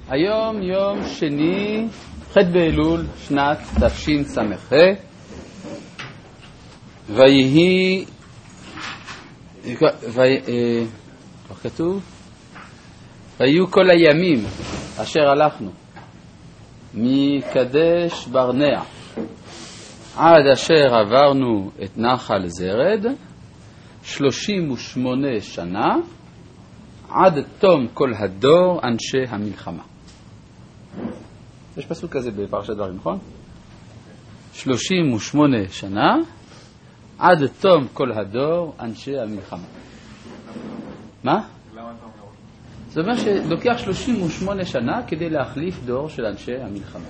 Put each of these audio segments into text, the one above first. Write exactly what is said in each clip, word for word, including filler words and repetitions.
היום יום שני, ח' באלול, שנת תשס"ח. ויהי, איך כתוב? ויהיו כל הימים אשר הלכנו מקדש ברנע עד אשר עברנו את נחל זרד, שלושים ושמונה שנה, עד תום כל הדור אנשי המלחמה. יש פסוק כזה בפרשת דברים, נכון? שלושים ושמונה שנה, עד תום כל הדור אנשי המלחמה. מה? זה אומר שלוקח שלושים ושמונה שנה כדי להחליף דור של אנשי המלחמה.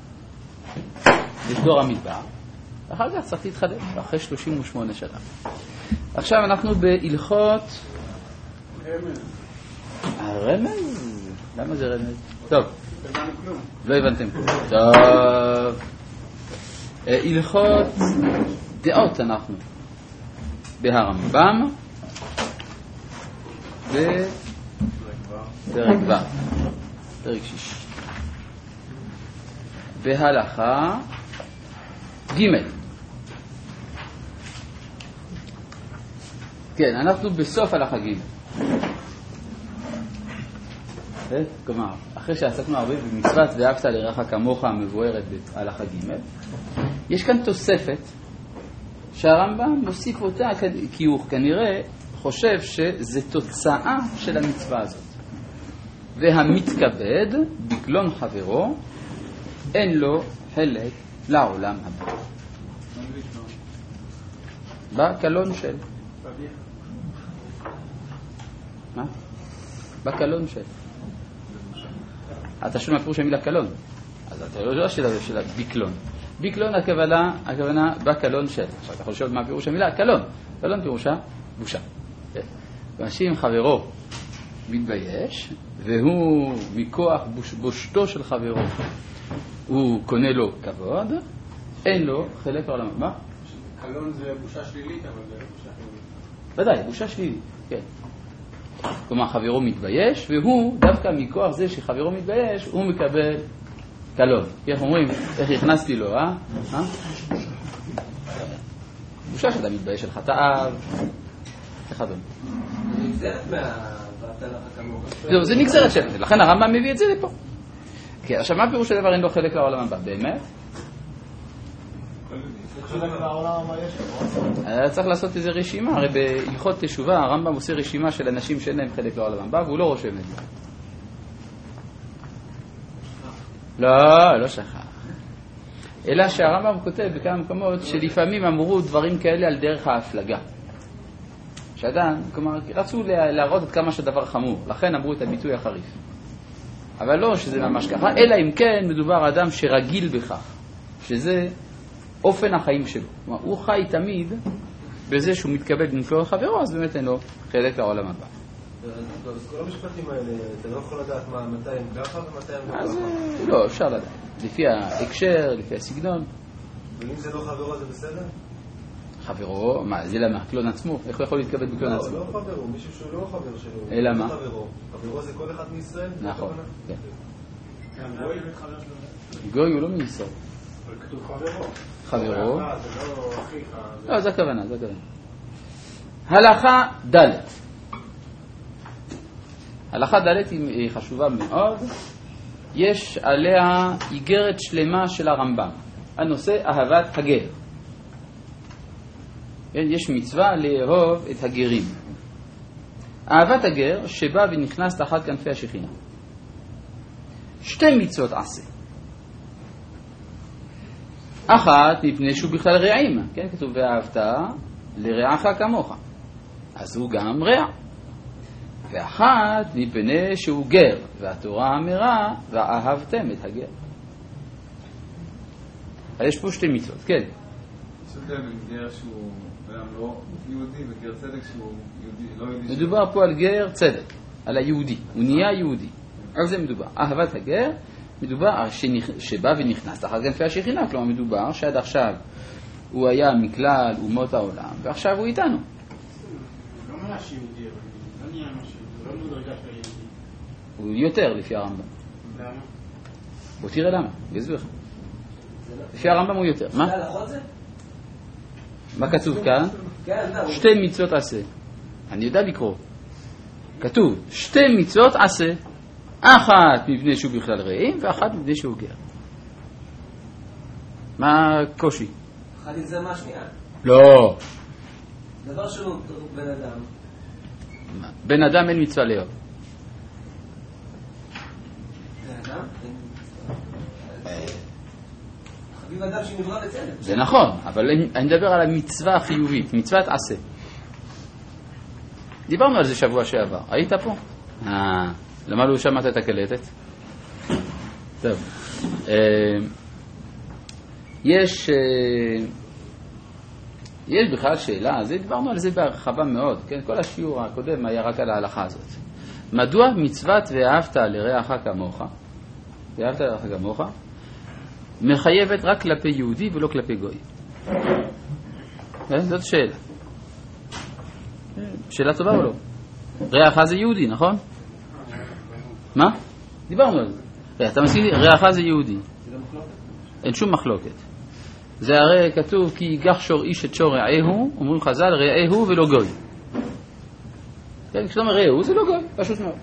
יש דור המדבר, ואחר כך צריך להתחדש, אחרי שלושים ושמונה שנה. עכשיו אנחנו בהלכות... רמז. הרמז? למה זה רמז? טוב. לא הבנתם כלום. טוב. הלכות דעות אנחנו. בהרמב"ם. בפרק ו'. פרק שש. בהלכה ג'. כן, אנחנו בסוף הלכה ג'. כלומר, אחרי שעסקנו הרבה במצוות ואהבת לרעך כמוך המבוארת בהלכה ג', יש כאן תוספת שהרמב"ם מוסיף אותה כי הוא כנראה חושב שזה תוצאה של המצווה הזאת. והמתכבד בקלון חברו אין לו חלק לעולם הבא. בקלון של מה? בקלון של אתה שומע פירוש המילה קלון, אז אתה לא יודע של הבקלון. בקלון הכוונה, הכוונה בקלון של. עכשיו אתה יכול לשאול מה פירוש המילה? קלון. קלון פירושה בושה. ואנשים חברו מתבייש, והוא מכוח בושתו של חברו הוא קונה לו כבוד, אין לו חלק לעולם. מה? קלון זה בושה שלילית, אבל זה בושה שלילית. ודאי, בושה שלילית, כן. כלומר, חברו מתבייש, והוא, דווקא מכוח זה שחברו מתבייש, הוא מקבל קלון. איך אומרים, איך הכנסתי לו, אה? אה? בושה שאתה מתבייש על חטאיו. איך אדון? זה נגזרת מהבאת לך כמוך. זהו, זה נגזרת שלנו, לכן הרמב"ם מביא את זה לפה. כן, עכשיו מה פירוש הדבר אין לו חלק לעולם הבא? באמת? צריך לעשות איזו רשימה, הרי בהלכות תשובה הרמב"ם עושה רשימה של אנשים שאין להם חלק לעולם הבא והוא לא רושם את זה. לא, לא שכח. אלא שהרמב"ם כותב בכמה מקומות שלפעמים אמרו דברים כאלה על דרך ההפלגה. שאדם, כלומר, רצו להראות את כמה שהדבר חמור, לכן אמרו את הביטוי החריף. אבל לא שזה ממש ככה, אלא אם כן מדובר אדם שרגיל בכך, שזה אופן החיים שלו. כלומר, הוא חי תמיד בזה שהוא מתכבד במקלון חברו, אז באמת אין לו חלק לעולם הבא. אז כל המשפטים האלה, אתה לא יכול לדעת מתי הם ככה ומתי הם ככה? אז לא, אפשר לדעת. לפי ההקשר, לפי הסגנון. ואם זה לא חברו, זה בסדר? חברו, מה, זה למה? קלון עצמו? איך הוא יכול להתכבד בקלון עצמו? לא, לא חברו, מישהו שהוא לא חבר שלו. אלא מה? חברו זה כל אחד מישראל? נכון, כן. גוי הוא לא מישראל. אבל כתוב חברו. חברו. זה לא אחיך. לא, זה הכוונה, זה הכוונה. הלכה ד'. הלכה ד' היא חשובה מאוד. יש עליה איגרת שלמה של הרמב"ם. הנושא אהבת הגר. יש מצווה לאהוב את הגרים. אהבת הגר שבא ונכנס תחת כנפי השכינה. שתי מצוות עשה. אחת מפני שהוא בכלל רעים, כן? כתוב ואהבת לרעך כמוך, אז הוא גם רע. ואחת מפני שהוא גר, והתורה אמרה ואהבתם את הגר. אז יש פה שתי מצוות, כן. יש הבדל בין גר שהוא גם לא יהודי וגר צדק שהוא יהודי, לא יהודי. מדובר פה על גר צדק, על היהודי, הוא נהיה יהודי. על זה מדובר. אהבת הגר מדובר שבא ונכנס תחת כנפי השכינה, כלומר מדובר שעד עכשיו הוא היה מכלל אומות העולם, ועכשיו הוא איתנו. לא ממש יהודי, אבל לא נהיה ממש יהודי, לא מדרגה של יהודי. הוא יותר לפי הרמב"ם. למה? בוא תראה למה, יסביר לך. לפי הרמב"ם הוא יותר. מה? מה כתוב כאן? שתי מצוות עשה. אני יודע לקרוא. כתוב, שתי מצוות עשה. אחת מפני שהוא בכלל רעים, ואחת מפני שהוא גר. מה הקושי? אחת זה מה שנייה. לא. דבר שהוא בן אדם. בן אדם אין מצווה לאהוב. בן אדם? חביב אדם שנברא בצלם. זה נכון, אבל אני מדבר על המצווה החיובית, מצוות עשה. דיברנו על זה שבוע שעבר. היית פה? אה, למה לא שמעת את הקלטת? טוב. יש יש בכלל שאלה, זה דיברנו על זה בהרחבה מאוד, כן? כל השיעור הקודם היה רק על ההלכה הזאת. מדוע מצוות ואהבת לרעך כמוך, ואהבת לרעך כמוך, מחייבת רק כלפי יהודי ולא כלפי גוי? זאת שאלה. שאלה טובה או לא? רעך זה יהודי, נכון? מה? דיברנו על זה. אתה מסכים לי, רעך זה יהודי. אין שום מחלוקת. זה הרי כתוב כי ייגח שור איש את שור רעהו, אומרים חז"ל רעהו ולא גוי. כן, כשאתה אומר רעהו זה לא גוי, פשוט מאוד.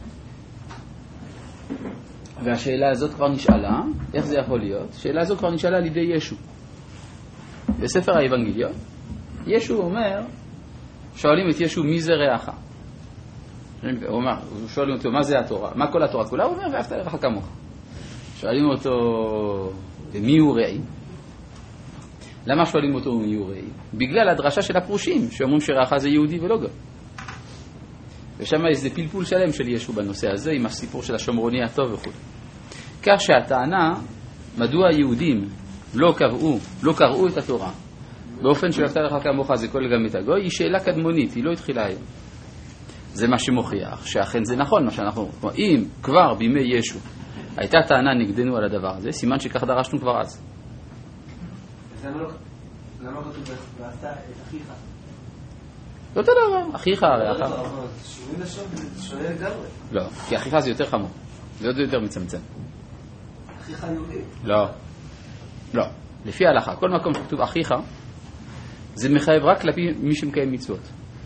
והשאלה הזאת כבר נשאלה, איך זה יכול להיות? השאלה הזאת כבר נשאלה על ידי ישו. בספר האבנגליון, ישו אומר, שואלים את ישו מי זה רעך? הוא אומר, שואלים אותו מה זה התורה? מה כל התורה כולה? הוא אומר ואהבת לרעך כמוך. שואלים אותו מי הוא רעי? למה שואלים אותו מי הוא רעי? בגלל הדרשה של הפרושים שאומרים שרעך זה יהודי ולא גוי. ושם איזה פלפול שלם של ישו בנושא הזה עם הסיפור של השומרוני הטוב וכו'. כך שהטענה מדוע היהודים לא קראו, לא קראו את התורה באופן שאהבת לרעך כמוך זה כולל גם את הגוי, היא שאלה קדמונית, היא לא התחילה היום. זה מה שמוכיח שאכן זה נכון מה שאנחנו אומרים. אם כבר בימי ישו הייתה טענה נגדנו על הדבר הזה, סימן שכך דרשנו כבר אז. למה כתוב ואהבת את אחיך? לא אותו דבר, אחיך הרי אחר. שינוי לשון שונה לגמרי. לא, כי אחיך זה יותר חמור, זה עוד יותר מצמצם. אחיך יהודי? לא, לא, לפי ההלכה, כל מקום שכתוב אחיך זה מחייב רק כלפי מי שמקיים מצוות.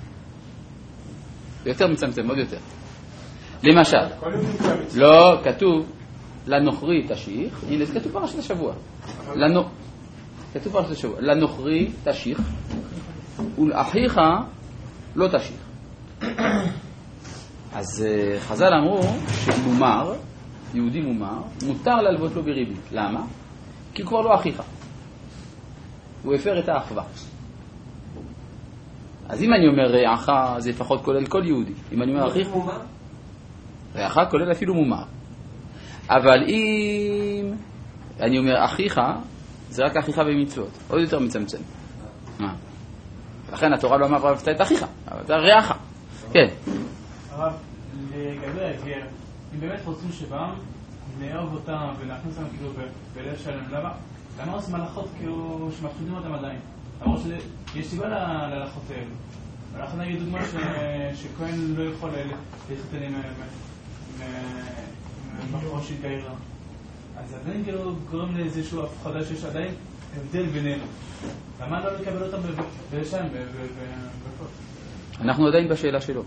זה יותר מצמצם, עוד יותר. למשל, לא, כתוב לנוכרי תשיך, הנה זה כתוב פרשת השבוע. כתוב פרשת השבוע, לנוכרי תשיך ולאחיך לא תשיך. אז חז"ל אמרו שמומר, יהודי מומר, מותר ללוות לו בריבית. למה? כי הוא כבר לא אחיך. הוא הפר את האחווה. אז אם אני אומר רעך, זה לפחות כולל כל יהודי. אם אני אומר אחיך, רעך כולל אפילו מומר. אבל אם אני אומר אחיך, זה רק אחיך במצוות. עוד יותר מצמצם. מה? לכן התורה לא אמרה ואהבת את אחיך, אבל אתה רעך. כן. הרב, לגבי הגר, אם באמת רוצים שבעם נאהוב אותם ולהכניס אותם כאילו בלב שלם, למה? למה עושים הלכות כאילו שמפחידים אותם עדיין? למרות שיש סיבה להלכות האלו. ולכן נגיד דוגמה שכהן לא יכול להתחתן עם בחור שהתגיירה. אז עדיין כאילו גורם לאיזשהו הפחדה שיש עדיין הבדל בינינו. למה לא לקבל אותם בשם, בכל? אנחנו עדיין בשאלה שלו.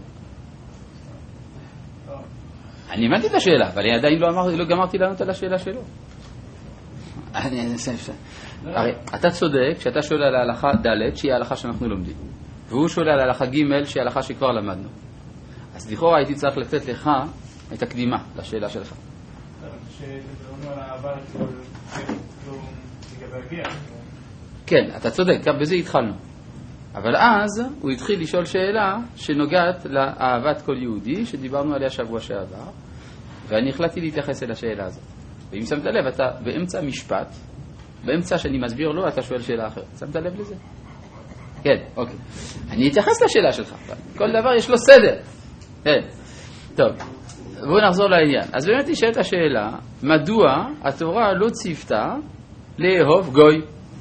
אני הבנתי את השאלה, אבל אני עדיין לא גמרתי לענות על השאלה שלו. אני אנסה אפשר. הרי אתה צודק שאתה שואל על ההלכה ד' שהיא ההלכה שאנחנו לומדים, והוא שואל על ההלכה ג' שהיא ההלכה שכבר למדנו. אז לכאורה הייתי צריך לתת לך את הקדימה לשאלה שלך. שדברנו על העבר כאילו לגבי הגיע. כן, אתה צודק, גם בזה התחלנו. אבל אז הוא התחיל לשאול שאלה שנוגעת לאהבת כל יהודי, שדיברנו עליה שבוע שעבר, ואני החלטתי להתייחס אל השאלה הזאת. ואם שמת לב, אתה באמצע משפט, באמצע שאני מסביר לו, אתה שואל שאלה אחרת. שמת לב לזה? כן, אוקיי. אני אתייחס לשאלה שלך. כל דבר יש לו סדר. כן. טוב, בואו נחזור לעניין. אז באמת נשאלת השאלה, מדוע התורה לא ציוותה לאהוב גוי?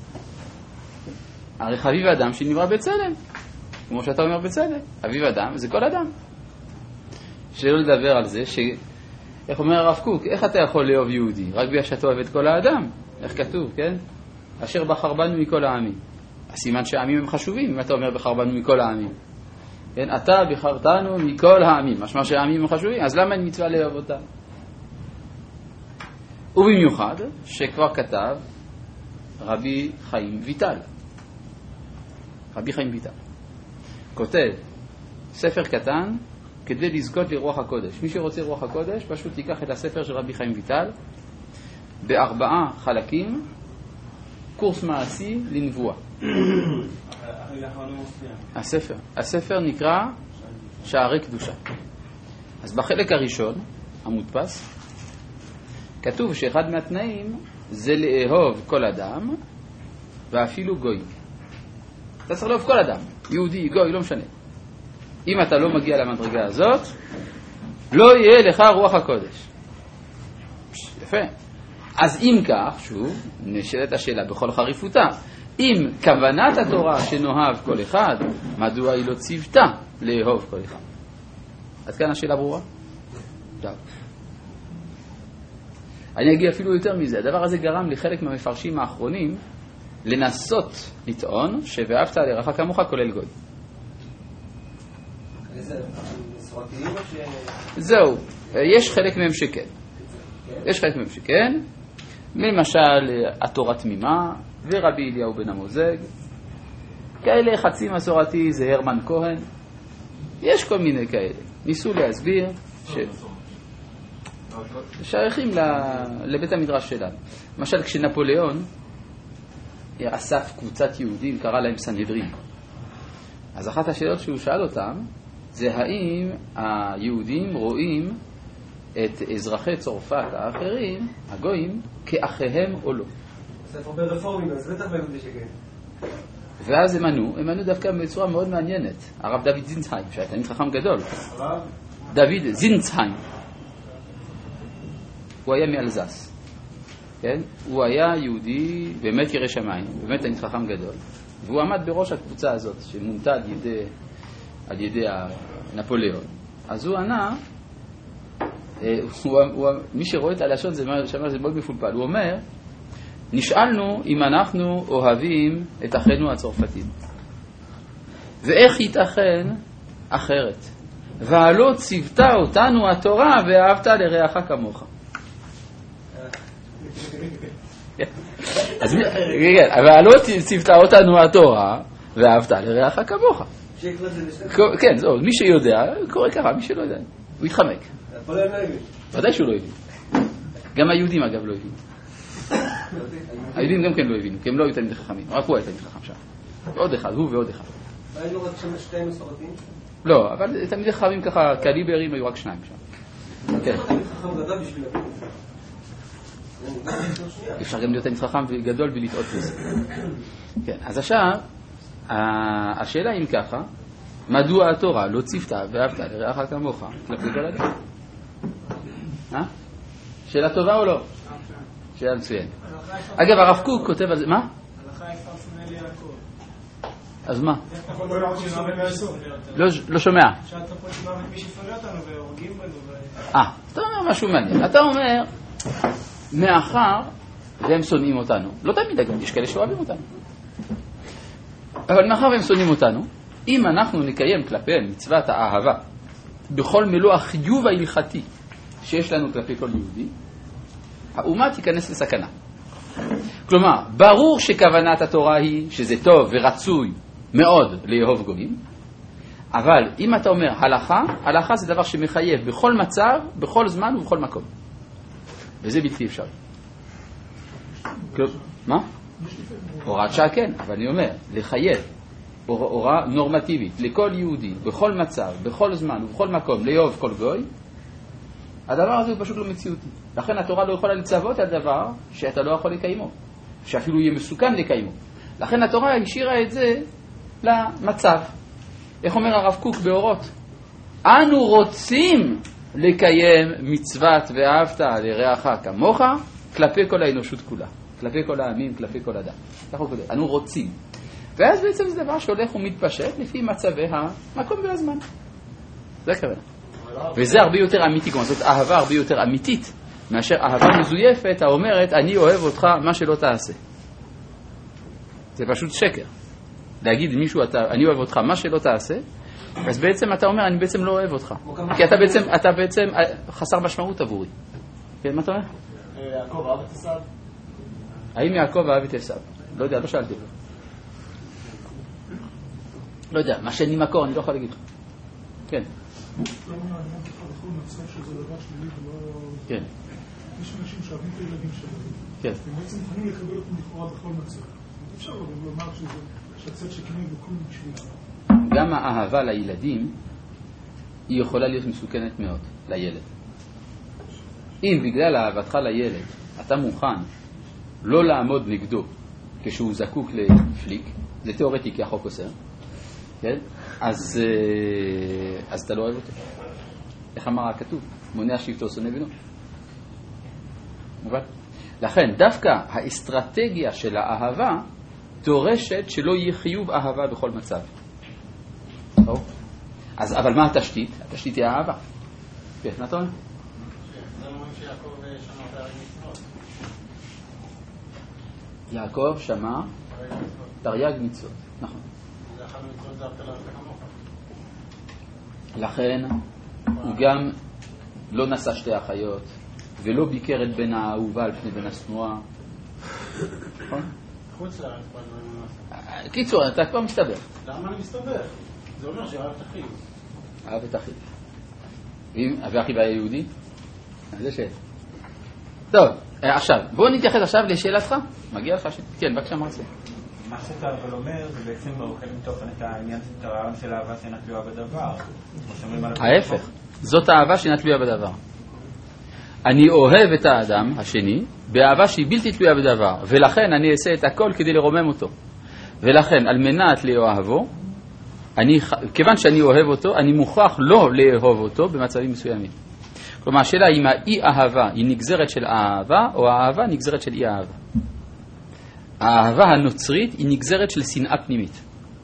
הרי חביב אדם שנברא בצלם, כמו שאתה אומר בצלם, חביב אדם זה כל אדם. שלא לדבר על זה איך אומר הרב קוק, איך אתה יכול לאהוב יהודי? רק בגלל שאתה אוהב את כל האדם. איך כתוב, כן? אשר בחר בנו מכל העמים. הסימן שהעמים הם חשובים, אם אתה אומר בחר בנו מכל העמים. כן? אתה בחרתנו מכל העמים. משמע שהעמים הם חשובים, אז למה אין מצווה לאהוב אותם? ובמיוחד, שכבר כתב רבי חיים ויטל. רבי חיים ויטל. כותב ספר קטן כדי לזכות לרוח הקודש. מי שרוצה רוח הקודש, פשוט תיקח את הספר של רבי חיים ויטל בארבעה חלקים, קורס מעשי לנבואה. הספר, הספר נקרא שערי קדושה. אז בחלק הראשון, המודפס, כתוב שאחד מהתנאים זה לאהוב כל אדם ואפילו גוי. אתה צריך לאהוב כל אדם, יהודי, גוי, לא משנה. אם אתה לא מגיע למדרגה הזאת, לא יהיה לך רוח הקודש. יפה. אז אם כך, שוב, נשאלת השאלה בכל חריפותה, אם כוונת התורה שנאהב כל אחד, מדוע היא לא ציוותה לאהוב כל אחד? עד כאן השאלה ברורה? טוב. אני אגיע אפילו יותר מזה. הדבר הזה גרם לחלק מהמפרשים האחרונים לנסות לטעון שאהבת לרעך כמוך כולל גוי. זהו, יש חלק מהם שכן. יש חלק מהם שכן. למשל, התורה תמימה ורבי אליהו בן המוזג. כאלה חצי מסורתי זה הרמן כהן. יש כל מיני כאלה. ניסו להסביר ש... שייכים לבית המדרש שלנו. למשל, כשנפוליאון אסף קבוצת יהודים, קרא להם סנהדרין. אז אחת השאלות שהוא שאל אותם, זה האם היהודים רואים את אזרחי צרפת האחרים, הגויים, כאחיהם או לא. ספר ברפורמים, אז בטח ביהודי שכן. ואז הם ענו, הם ענו דווקא בצורה מאוד מעניינת. הרב דוד זינצהיים, שהיה תלמיד חכם גדול. דוד זינצהיים. הוא היה מאלזס. כן? הוא היה יהודי, באמת ירא שמיים, באמת תלמיד חכם גדול. והוא עמד בראש הקבוצה הזאת, שמונתה על ידי, על ידי נפוליאון. אז הוא ענה, הוא, הוא, מי שרואה את הלשון זה, זה מאוד מפולפל. הוא אומר, נשאלנו אם אנחנו אוהבים את אחינו הצרפתים. ואיך ייתכן אחרת? והלא ציוותה אותנו התורה ואהבת לרעך כמוך. אז והלא ציוותה אותנו התורה ואהבת לרעך כמוך. כן, זהו, מי שיודע, קורא ככה, מי שלא יודע. הוא יתחמק. ודאי שהוא לא הבין. גם היהודים אגב לא הבינו. היהודים גם כן לא הבינו, כי הם לא היו תלמידי חכמים. רק הוא היה תלמיד חכם שם. ועוד אחד, הוא ועוד אחד. והיינו רק שם שתי מסורתיים? לא, אבל תלמידי חכמים ככה, קליברים היו רק שניים שם. כן. תלמיד חכם גדול בשביל להבין. אפשר גם להיות תלמיד חכם גדול ולטעות בזה. כן, אז עכשיו, השאלה אם ככה, מדוע התורה לא ציוותה ואהבת לרעך כמוך כלפי כל אדם? אה? שאלה טובה או לא? שאלה מצוינת. אגב, הרב קוק כותב על זה, מה? הלכה יפרסמה לי יעקב. אז מה? לא לא שומע. שאתה פה שמוות מי שפוגע אותנו והורגים בנו. אה, אתה אומר משהו מעניין. אתה אומר, מאחר והם שונאים אותנו, לא תמיד אגב, יש כאלה שאוהבים אותנו. אבל מאחר והם שונאים אותנו, אם אנחנו נקיים כלפיהם מצוות האהבה בכל מלוא החיוב ההלכתי שיש לנו כלפי כל יהודי, האומה תיכנס לסכנה. כלומר, ברור שכוונת התורה היא שזה טוב ורצוי מאוד לאהוב גויים, אבל אם אתה אומר הלכה, הלכה זה דבר שמחייב בכל מצב, בכל זמן ובכל מקום. וזה בלתי אפשרי. מה? הוראת שעה כן, אבל אני אומר, לחייב הוראה נורמטיבית לכל יהודי, בכל מצב, בכל זמן ובכל מקום, לאהוב כל גוי, הדבר הזה הוא פשוט לא מציאותי. לכן התורה לא יכולה לצוות על דבר שאתה לא יכול לקיימו, שאפילו יהיה מסוכן לקיימו. לכן התורה השאירה את זה למצב. איך אומר הרב קוק באורות? אנו רוצים לקיים מצוות ואהבת לרעך כמוך כלפי כל האנושות כולה, כלפי כל העמים, כלפי כל אדם. אנו רוצים. ואז בעצם זה דבר שהולך ומתפשט לפי מצבי המקום והזמן. זה הכוונה. אבל וזה הרבה יותר אמיתי, כלומר זאת אהבה הרבה יותר אמיתית מאשר אהבה מזויפת האומרת אני אוהב אותך מה שלא תעשה. זה פשוט שקר. להגיד למישהו אתה, אני אוהב אותך מה שלא תעשה, אז בעצם אתה אומר אני בעצם לא אוהב אותך, כי אתה בעצם, אתה בעצם חסר משמעות עבורי. כן, מה אתה אומר? יעקב אהב את עשיו? האם יעקב אהב את עשיו? לא יודע, לא שאלתי. לא יודע, מה שאני מקור אני לא יכול להגיד לך. כן. כן. יש אנשים שאוהבים את הילדים שלהם. כן. הם בעצם מוכנים לקבל אותם לכאורה בכל מצב. אפשר לומר שהצד שכנגד בכל בשבילה. גם האהבה לילדים היא יכולה להיות מסוכנת מאוד לילד. אם בגלל אהבתך לילד אתה מוכן לא לעמוד נגדו כשהוא זקוק לפליק, זה תיאורטי כי החוק אוסר, כן? אז, אז אתה לא אוהב אותו. איך אמר הכתוב? מונע שבטו שונא בנו. מובן? לכן דווקא האסטרטגיה של האהבה דורשת שלא יהיה חיוב אהבה בכל מצב. אז אבל מה התשתית? התשתית היא האהבה. כן, מה אתה אומר? זה אומרים שיעקב שמע תרי"ג מצוות. יעקב שמע תרי"ג מצוות. נכון. זה אחד המצוות זה אהבת לרעך כמוך. לכן הוא גם לא נשא שתי אחיות ולא ביקר את בן האהובה על פני בן השנואה. נכון? חוץ לארץ כבר דברים לא נעשה. קיצור, אתה כבר מסתבך. למה אני מסתבך? זה אומר שאהב את אחיו. אהב את אחיו. ואחיו היה יהודי? זה שאלה. טוב, עכשיו, בואו נתייחס עכשיו לשאלתך. מגיע לך ש... כן, בבקשה מרצה. מה שאתה אבל אומר זה בעצם ברוקל מתוכן את העניין של הרעיון של אהבה שאינה תלויה בדבר. ההפך, זאת האהבה שאינה תלויה בדבר. אני אוהב את האדם השני באהבה שהיא בלתי תלויה בדבר, ולכן אני אעשה את הכל כדי לרומם אותו. ולכן על מנת לאהבו, אני, כיוון שאני אוהב אותו, אני מוכרח לא לאהוב אותו במצבים מסוימים. כלומר, השאלה אם האי אהבה היא נגזרת של אהבה, או האהבה נגזרת של אי אהבה. האהבה הנוצרית היא נגזרת של שנאה פנימית.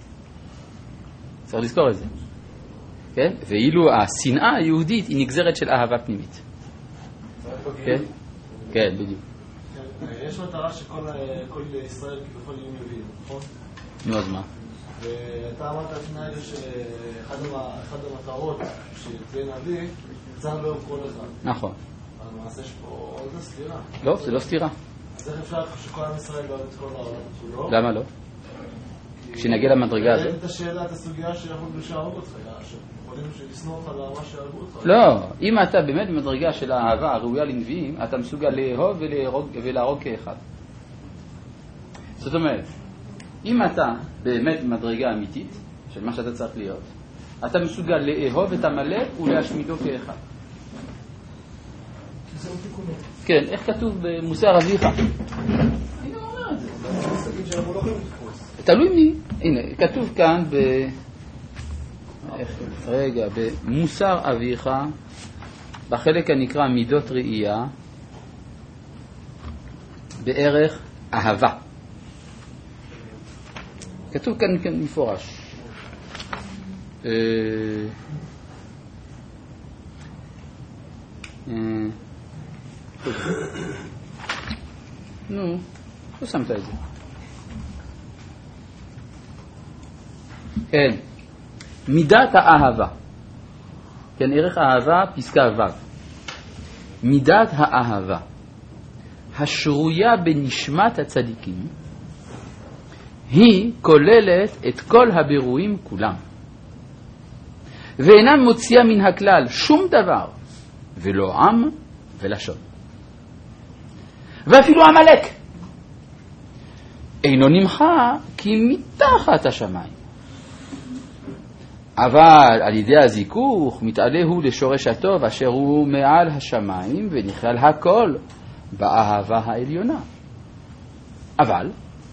צריך לזכור את זה. כן? ואילו השנאה היהודית היא נגזרת של אהבה פנימית. כן? כן, בדיוק. יש מטרה שכל ישראל כביכול יהיו יהודים, נכון? נו, אז מה? ואתה אמרת לפני רגע שאחד המטרות שתהיה נביא, צריך לאהוב כל אחד. נכון. אבל למעשה יש פה עוד סתירה. לא, זה לא סתירה. אז איך אפשר שכל עם ישראל לא אוהב את כל העולם כולו? למה לא? כשנגיע למדרגה הזאת. את השאלה, את הסוגיה שיכולנו להרוג אותך, יכולים לשנוא אותך למה שהרגו אותך. לא, אם אתה באמת במדרגה של האהבה הראויה לנביאים, אתה מסוגל לאהוב ולהרוג כאחד. זאת אומרת, אם אתה באמת במדרגה אמיתית, של מה שאתה צריך להיות, אתה מסוגל לאהוב את המלך ולהשמידו כאחד. כן, איך כתוב במוסר אביך? אני לא אומר את זה. תלוי מי. הנה, כתוב כאן ב... רגע, במוסר אביך, בחלק הנקרא מידות ראייה, בערך אהבה. כתוב כאן כאן מפורש. אה... אה... נו, לא שמת את זה. כן, מידת האהבה. כן, ערך האהבה, פסקה ו'. מידת האהבה השרויה בנשמת הצדיקים היא כוללת את כל הבירואים כולם, ואינה מוציאה מן הכלל שום דבר, ולא עם ולשון. ואפילו המלאק אינו נמחה כי מתחת השמיים, אבל על ידי הזיכוך מתעלה הוא לשורש הטוב אשר הוא מעל השמיים ונכלל הכל באהבה העליונה. אבל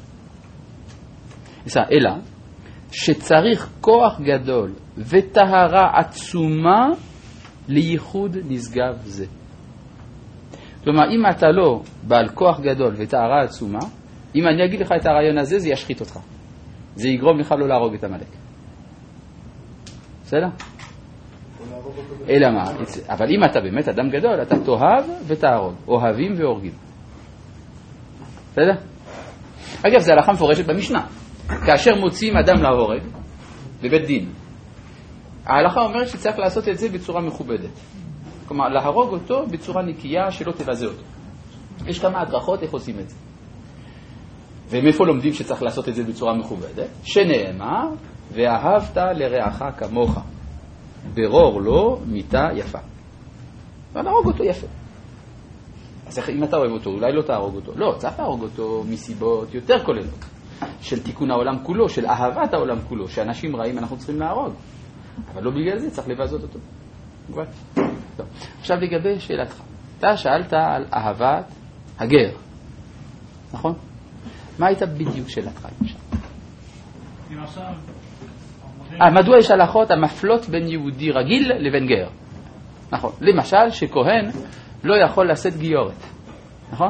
אלא שצריך כוח גדול וטהרה עצומה לייחוד נשגב זה. כלומר, אם אתה לא בעל כוח גדול וטהרה עצומה, אם אני אגיד לך את הרעיון הזה, זה ישחית אותך. זה יגרום לך לא להרוג את המלאק. בסדר? או להרוג אלא מה? אבל אם אתה באמת אדם גדול, אתה תאהב ותהרוג, אוהבים והורגים. בסדר? אגב, זה הלכה מפורשת במשנה. כאשר מוציאים אדם להורג, בבית דין, ההלכה אומרת שצריך לעשות את זה בצורה מכובדת. כלומר, להרוג אותו בצורה נקייה שלא תבזה אותו. יש כמה הדרכות איך עושים את זה. ומאיפה לומדים שצריך לעשות את זה בצורה מכובדת? שנאמר, ואהבת לרעך כמוך. ברור לו מיתה יפה. ולהרוג אותו יפה. אז אם אתה אוהב אותו, אולי לא תהרוג אותו. לא, צריך להרוג אותו מסיבות יותר כוללות. של תיקון העולם כולו, של אהבת העולם כולו. שאנשים רעים אנחנו צריכים להרוג. אבל לא בגלל זה, צריך לבזות אותו. טוב. עכשיו לגבי שאלתך. אתה שאלת על אהבת הגר. נכון? מה הייתה בדיוק שאלתך? למשל... אה, מדוע יש הלכות המפלות בין יהודי רגיל לבין גר? נכון. למשל, שכהן לא יכול לשאת גיורת. נכון?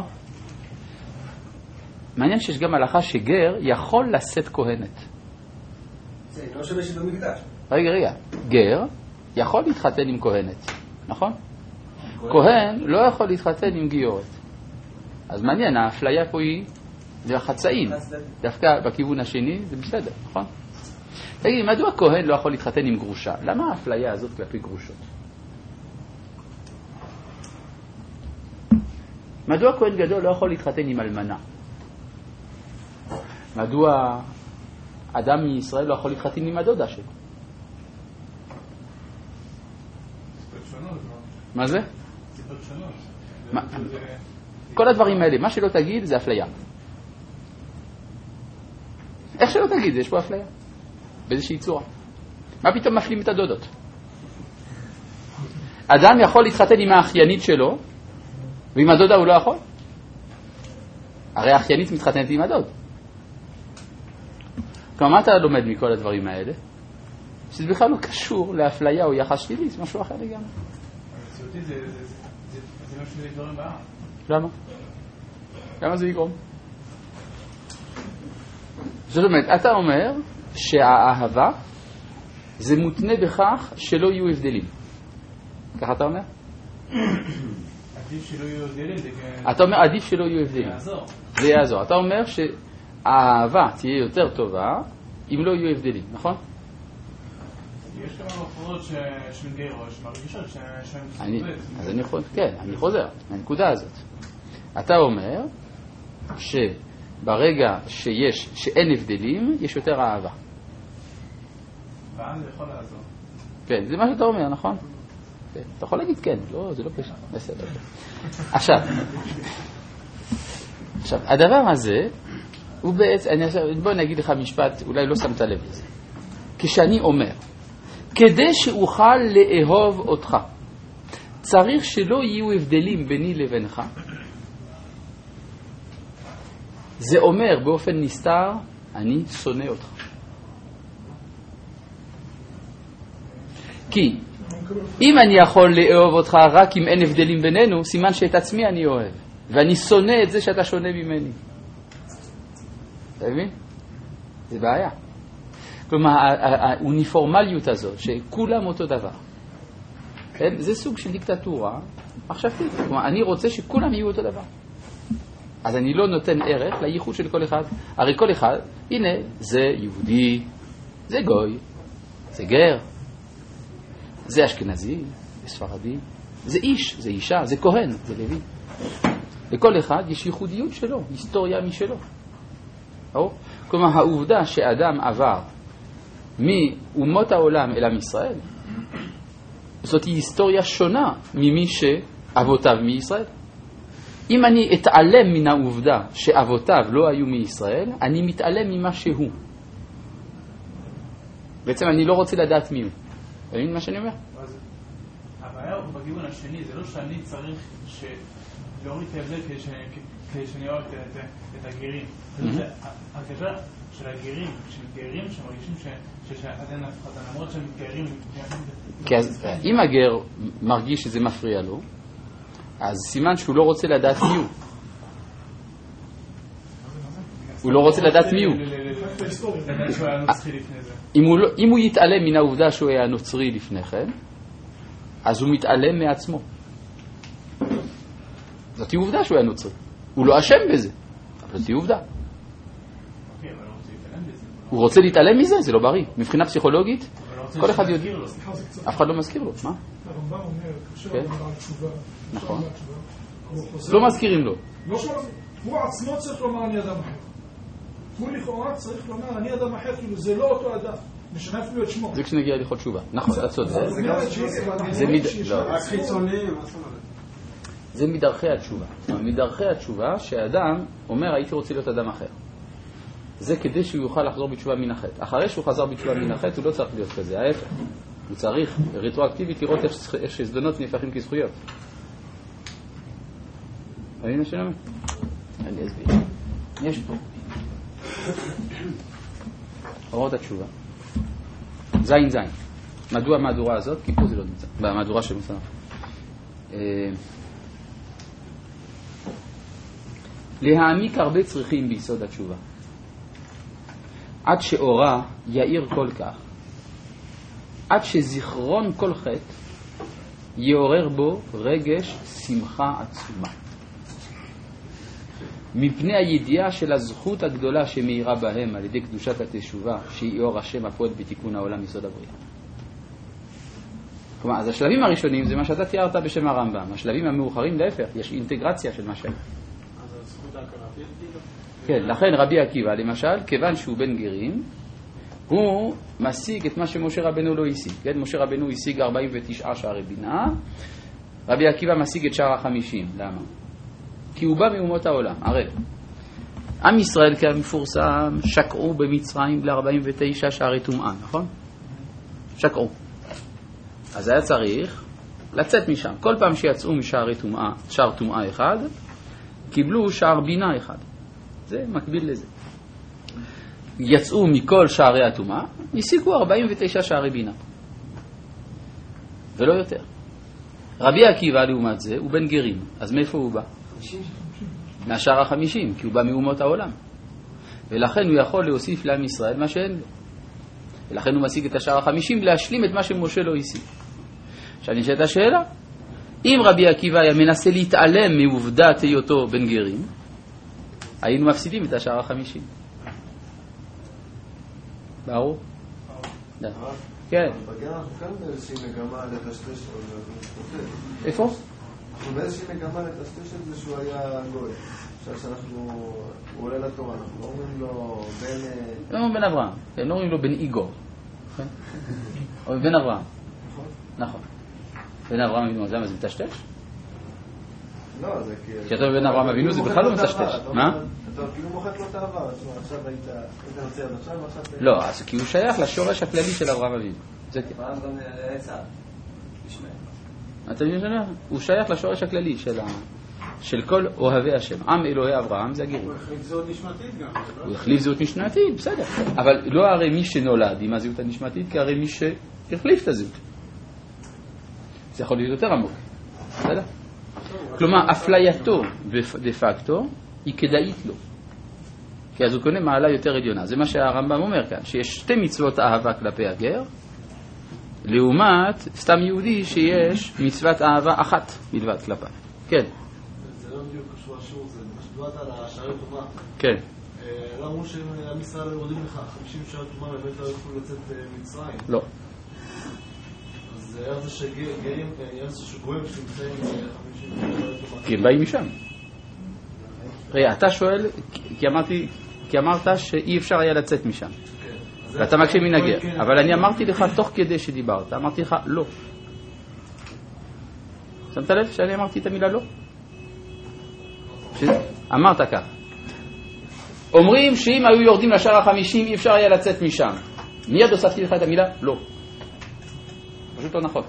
מעניין שיש גם הלכה שגר יכול לשאת כהנת. זה לא שווה שבמקדש. רגע, רגע. גר יכול להתחתן עם כהנת. נכון? כהן לא יכול להתחתן עם גיורת. אז מעניין, האפליה פה היא לחצאים. דווקא בכיוון השני זה בסדר, נכון? תגיד, מדוע כהן לא יכול להתחתן עם גרושה? למה האפליה הזאת כלפי גרושות? מדוע כהן גדול לא יכול להתחתן עם אלמנה? מדוע אדם מישראל לא יכול להתחתן עם הדודה שלו? מה זה? מה? כל הדברים האלה, מה שלא תגיד זה אפליה. איך שלא תגיד, יש פה אפליה. באיזושהי צורה. מה פתאום מפלים את הדודות? אדם יכול להתחתן עם האחיינית שלו, ועם הדודה הוא לא יכול? הרי האחיינית מתחתנת עם הדוד. כלומר, מה אתה לומד מכל הדברים האלה? שזה בכלל לא קשור לאפליה או יחס שלילי, זה משהו אחר לגמרי. המציאותי זה מה שזה יגרום בעם. למה? למה זה יגרום? זאת אומרת, אתה אומר שהאהבה זה מותנה בכך שלא יהיו הבדלים. ככה אתה אומר? עדיף שלא יהיו הבדלים. אתה אומר עדיף שלא יהיו הבדלים. יעזור. זה יעזור. אתה אומר שהאהבה תהיה יותר טובה אם לא יהיו הבדלים, נכון? יש כמה בחורות שמתגיירות, שמרגישות שהן מסתובבות. אז אני חוזר, כן, אני חוזר מהנקודה הזאת. אתה אומר שברגע שיש, שאין הבדלים, יש יותר אהבה. ואז זה יכול לעזור. כן, זה מה שאתה אומר, נכון? כן. אתה יכול להגיד כן, לא, זה לא פשוט. בסדר. עכשיו, עכשיו, הדבר הזה, הוא בעצם, בוא נגיד לך משפט, אולי לא שמת לב לזה. כשאני אומר, כדי שאוכל לאהוב אותך, צריך שלא יהיו הבדלים ביני לבינך. זה אומר באופן נסתר, אני שונא אותך. כי אם אני יכול לאהוב אותך רק אם אין הבדלים בינינו, סימן שאת עצמי אני אוהב. ואני שונא את זה שאתה שונה ממני. אתה מבין? זה בעיה. כלומר, האוניפורמליות הזאת, שכולם אותו דבר. זה סוג של דיקטטורה מחשבתית. כלומר, אני רוצה שכולם יהיו אותו דבר. אז אני לא נותן ערך לייחוד של כל אחד. הרי כל אחד, הנה, זה יהודי, זה גוי, זה גר, זה אשכנזי, זה ספרדי, זה איש, זה אישה, זה כהן, זה לוי. לכל אחד יש ייחודיות שלו, היסטוריה משלו. כלומר, העובדה שאדם עבר מאומות העולם אל עם ישראל, זאת היא היסטוריה שונה ממי שאבותיו מישראל. אם אני אתעלם מן העובדה שאבותיו לא היו מישראל, אני מתעלם ממה שהוא. בעצם אני לא רוצה לדעת מי הוא. אתה מבין מה שאני אומר? הבעיה הוא בגיוון השני, זה לא שאני צריך להוריד את ההבדל כדי שאני אוהב את הגירים. ההרגשה של הגירים, שמתגיירים, שמרגישים שעדיין אף אחד, למרות שהם מתגיירים... כי אם הגר מרגיש שזה מפריע לו, אז סימן שהוא לא רוצה לדעת מי הוא. הוא לא רוצה לדעת מי הוא. אם הוא יתעלם מן העובדה שהוא היה נוצרי לפני כן, אז הוא מתעלם מעצמו. זאת היא עובדה שהוא היה נוצרי. הוא לא אשם בזה, אבל זאת היא עובדה. הוא רוצה להתעלם מזה? זה לא בריא. מבחינה פסיכולוגית, כל אחד יודע. אף אחד לא מזכיר לו. מה? הרמב"ם אומר, כאשר הוא אומר על תשובה. נכון. לא מזכירים לו. לא שומעים. הוא עצמו צריך לומר אני אדם אחר. הוא לכאורה צריך לומר אני אדם אחר, כאילו זה לא אותו אדם. משנה אפילו את שמו. זה כשנגיע הליכות תשובה. נכון, אתה צודק. זה מדרכי התשובה. מדרכי התשובה שהאדם אומר הייתי רוצה להיות אדם אחר. זה כדי שהוא יוכל לחזור בתשובה מן החטא. אחרי שהוא חזר בתשובה מן החטא, הוא לא צריך להיות כזה. ההפך. הוא צריך רטרואקטיבית לראות איך שזדונות נהפכים כזכויות. ראינו שלום? אני אסביר. יש פה. אורות התשובה. זין זין. מדוע המהדורה הזאת? כי פה זה לא נמצא. במהדורה של מוסר. להעמיק הרבה צריכים ביסוד התשובה. עד שאורה יאיר כל כך. עד שזיכרון כל חטא יעורר בו רגש שמחה עצומה. מפני הידיעה של הזכות הגדולה שמאירה בהם על ידי קדושת התשובה, שהיא אור השם הפועל בתיקון העולם יסוד הבריאה. כלומר, אז השלבים הראשונים זה מה שאתה תיארת בשם הרמב"ם. השלבים המאוחרים להפך, יש אינטגרציה של מה שהם. אז הזכות ההכרתית? כן, לכן רבי עקיבא למשל, כיוון שהוא בן גרים, הוא משיג את מה שמשה רבנו לא השיג. כן? משה רבנו השיג ארבעים ותשעה שערי בינה, רבי עקיבא משיג את שער החמישים. למה? כי הוא בא מאומות העולם. הרי עם ישראל כמפורסם שקעו במצרים ל-ארבעים ותשע שערי טומאה, נכון? שקעו. אז היה צריך לצאת משם. כל פעם שיצאו משערי טומאה, שער טומאה אחד, קיבלו שער בינה אחד. זה מקביל לזה. יצאו מכל שערי הטומאה, השיגו ארבעים ותשע שערי בינה. ולא יותר. רבי עקיבא לעומת זה הוא בן גרים. אז מאיפה הוא בא? מהשער החמישים, כי הוא בא מאומות העולם. ולכן הוא יכול להוסיף לעם ישראל מה שאין לו. ולכן הוא משיג את השער החמישים להשלים את מה שמשה לא השיג. עכשיו נשאלת השאלה, אם רבי עקיבא היה מנסה להתעלם מעובדת היותו בן גרים, היינו מפסידים את השער החמישים. ברור? כן. בגלל אנחנו כאן באיזושהי מגמה לטשטש או להתפוצץ. איפה? אנחנו באיזושהי מגמה לטשטש את זה שהוא היה גוי. עכשיו שאנחנו, הוא עולה לתורה, אנחנו לא אומרים לו בן... לא אומרים בן אברהם, לא אומרים לו בן איגור. אומרים בן אברהם. נכון. בן אברהם אבינו, זה מה זה מטשטש? לא, זה כי... כשאתה בן אברהם אבינו זה בכלל לא מטשטש. מה? אתה כאילו מוחק לו את העבר, עכשיו היית רוצה עד עכשיו ועכשיו... לא, אז כי הוא שייך לשורש הכללי של אברהם אבינו. זה כן. אברהם גם יצא. אתה מבין שאני אומר? הוא שייך לשורש הכללי של כל אוהבי השם. עם אלוהי אברהם זה הגירים. הוא החליף זהות נשמתית גם. הוא החליף זהות נשמתית, בסדר. אבל לא הרי מי שנולד עם הזהות הנשמתית, כי הרי מי שהחליף את הזהות. זה יכול להיות יותר עמוק. בסדר? כלומר, אפלייתו דה פקטו היא כדאית לו. כי אז הוא קונה מעלה יותר עליונה. זה מה שהרמב"ם אומר כאן, שיש שתי מצוות אהבה כלפי הגר, לעומת סתם יהודי שיש מצוות אהבה אחת מלבד כלפיו. כן. זה לא בדיוק קשור לשיעור, זה משדועת על השערי טומאה. כן. לא אמרו שעם ישראל יורדים לך חמישים שערי טומאה באמת לא יכולו לצאת מצרים. לא. אז היה זה שגרים, היה זה שגויים שנמצאים חמישים שערי טומאה. כי הם באים משם. ראה, אתה שואל, כי אמרתי, כי אמרת שאי אפשר היה לצאת משם. ואתה מקשיב מנגר. אבל אני אמרתי לך תוך כדי שדיברת, אמרתי לך לא. שמת לב שאני אמרתי את המילה לא? אמרת כך. אומרים שאם היו יורדים לשער החמישים אי אפשר היה לצאת משם. מיד הוספתי לך את המילה לא. פשוט לא נכון.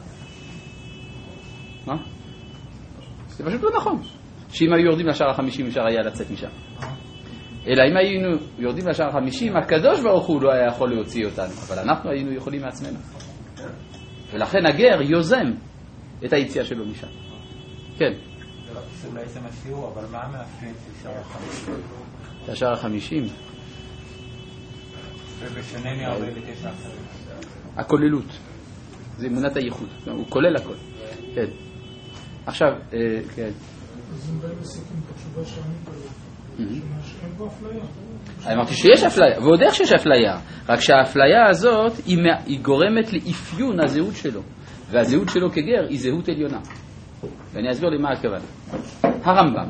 מה? זה פשוט לא נכון. שאם היו יורדים לשער החמישים אפשר היה לצאת משם. אלא אם היינו יורדים לשער החמישים, הקדוש ברוך הוא לא היה יכול להוציא אותנו, אבל אנחנו היינו יכולים מעצמנו. ולכן הגר יוזם את היציאה שלו משם. כן. זה בעצם השיעור, אבל מה המאפיין של שער החמישים? לשער החמישים. ובשונה מ-ארבעים ותשע אחרים. הכוללות. זה אמונת הייחוד, הוא כולל הכל. כן. עכשיו, כן. אז אם די לסיכם את התשובה שענית לו, שאין בו אפליה. אמרתי שיש אפליה, ועוד איך שיש אפליה, רק שהאפליה הזאת היא גורמת לאפיון הזהות שלו, והזהות שלו כגר היא זהות עליונה. ואני אסביר למה הכוונה. הרמב"ם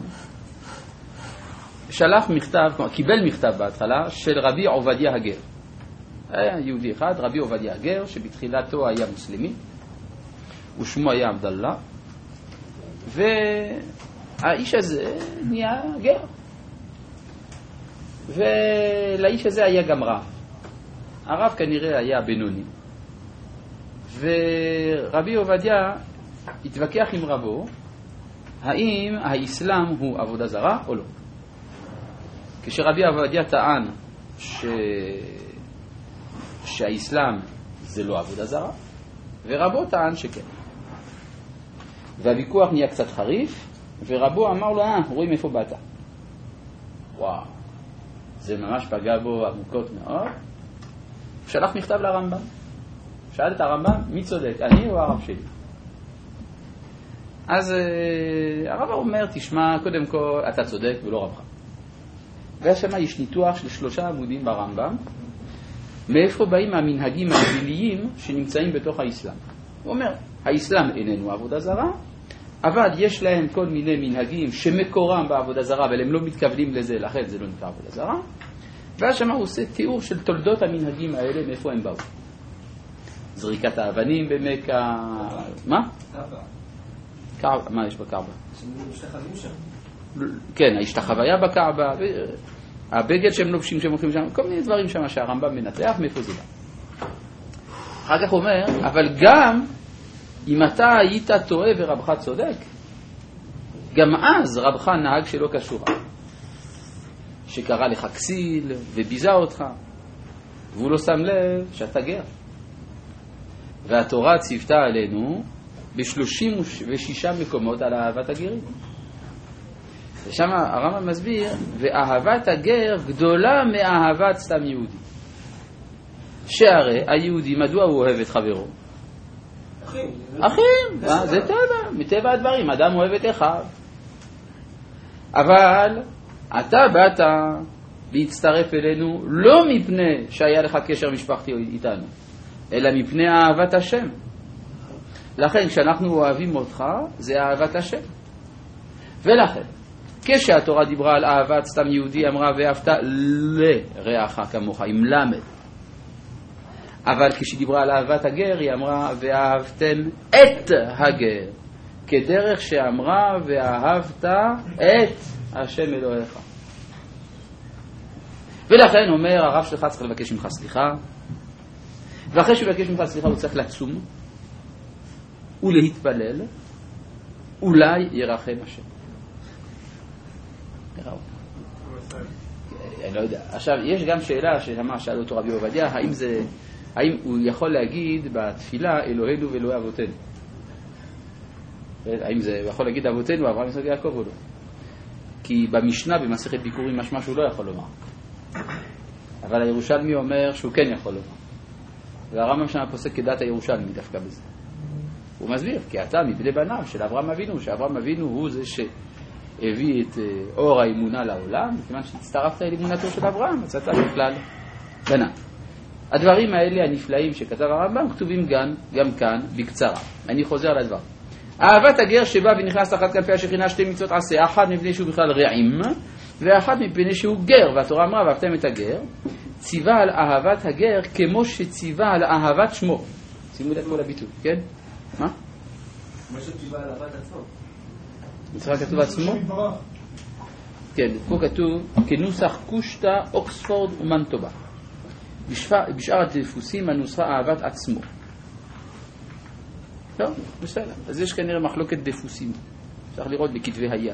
שלח מכתב, כלומר קיבל מכתב בהתחלה של רבי עובדיה הגר. היה יהודי אחד, רבי עובדיה הגר, שבתחילתו היה מוסלמי, ושמו היה עבדאללה, והאיש הזה נהיה גר. ולאיש הזה היה גם רב. הרב כנראה היה בינוני. ורבי עובדיה התווכח עם רבו, האם האסלאם הוא עבודה זרה או לא. כשרבי עובדיה טען ש... שהאסלאם זה לא עבודה זרה, ורבו טען שכן. והוויכוח נהיה קצת חריף, ורבו אמר לו, אה, רואים איפה באת. וואו, זה ממש פגע בו עמוקות מאוד. הוא שלח מכתב לרמב"ם. שאל את הרמב"ם, מי צודק, אני או הרב שלי? אז uh, הרב אומר, תשמע, קודם כל, אתה צודק ולא רבך. והשמה יש ניתוח של שלושה עמודים ברמב"ם, מאיפה באים המנהגים הגביליים שנמצאים בתוך האסלאם. הוא אומר, האסלאם איננו עבודה זרה, אבל יש להם כל מיני מנהגים שמקורם בעבודה זרה, אבל הם לא מתכוונים לזה, לכן זה לא נקרא עבודה זרה. והשמה הוא עושה תיאור של תולדות המנהגים האלה, מאיפה הם באו. זריקת האבנים במכה, מה? קעבה. מה יש בקעבה? משתחווים שם. כן, ההשתחוויה בקעבה, הבגד שהם לובשים שהם הולכים שם, כל מיני דברים שם שהרמב"ם מנתח, מאיפה זה בא. אחר כך הוא אומר, אבל גם אם אתה היית טועה ורבך צודק, גם אז רבך נהג שלא קשורה, שקרא לך כסיל וביזה אותך, והוא לא שם לב שאתה גר. והתורה ציוותה עלינו ב-שלושים ושישה מקומות על אהבת הגרים. ושם הרמב"ם מסביר, ואהבת הגר גדולה מאהבת סתם יהודי. שהרי היהודי, מדוע הוא אוהב את חברו? אחים. אחים, זה טבע, מטבע הדברים, אדם אוהב את אחיו. אבל אתה באת להצטרף אלינו לא מפני שהיה לך קשר משפחתי איתנו, אלא מפני אהבת השם. לכן כשאנחנו אוהבים אותך, זה אהבת השם. ולכן, כשהתורה דיברה על אהבת סתם יהודי, אמרה ואהבת לרעך כמוך, עם למד. אבל כשדיברה על אהבת הגר, היא אמרה ואהבתם את הגר, כדרך שאמרה ואהבת את השם אלוהיך. ולכן אומר הרב שלך צריך לבקש ממך סליחה, ואחרי שהוא לבקש ממך סליחה הוא צריך לצום ולהתפלל, אולי ירחם השם. אני לא יודע. עכשיו יש גם שאלה ששמע שאל אותו רבי עובדיה, האם זה, האם הוא יכול להגיד בתפילה אלוהינו ואלוהי אבותינו? האם זה יכול להגיד אבותינו אברהם יצחק יעקב או לא? כי במשנה במסכת ביקורים משמע שהוא לא יכול לומר, אבל הירושלמי אומר שהוא כן יכול לומר, והרמב"ם שם פוסק כדת הירושלמי דווקא בזה. הוא מסביר, כי אתה מבני בניו של אברהם אבינו, שאברהם אבינו הוא זה שהביא את אור האמונה לעולם, מכיוון שהצטרפת אל אמונתו של אברהם, מצאת בכלל בנה. הדברים האלה הנפלאים שכתב הרמב"ם כתובים גם, גם כאן בקצרה. אני חוזר לדבר. אהבת הגר שבא ונכנס תחת כנפי השכינה שתי מצוות עשה, אחד מפני שהוא בכלל רעים, ואחד מפני שהוא גר, והתורה אמרה ואהבתם את הגר, ציווה על אהבת הגר כמו שציווה על אהבת שמו. שימו לב כל הביטוי, כן? מה? כמו שציווה על אהבת עצמו. מצווה כתוב עצמו? כן, פה כתוב כנוסח קושטה, אוקספורד ומנטובה. בשאר הדפוסים הנוסחה אהבת עצמו. לא, בסדר. אז יש כנראה מחלוקת דפוסים. צריך לראות בכתבי היד.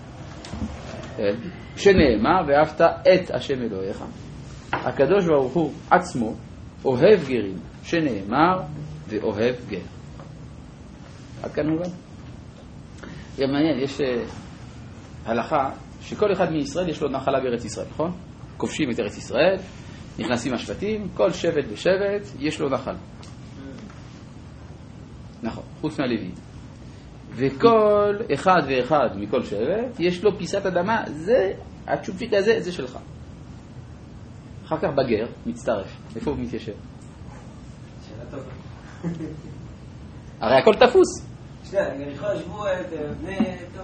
שנאמר, ואהבת את השם אלוהיך. הקדוש ברוך הוא עצמו אוהב גרים, שנאמר, ואוהב גר. עד כאן מובן. גם מעניין, יש הלכה שכל אחד מישראל יש לו נחלה בארץ ישראל, נכון? כובשים את ארץ ישראל, נכנסים השבטים, כל שבט ושבט יש לו נחלה. חוץ מהלוי. וכל אחד ואחד מכל שבט, יש לו פיסת אדמה, זה, הצ'ופצ'יק הזה, זה שלך. אחר כך בגר, מצטרף. איפה הוא מתיישב? שאלה טובה. הרי הכל תפוס. שנייה, אני יכול לשבו את בני...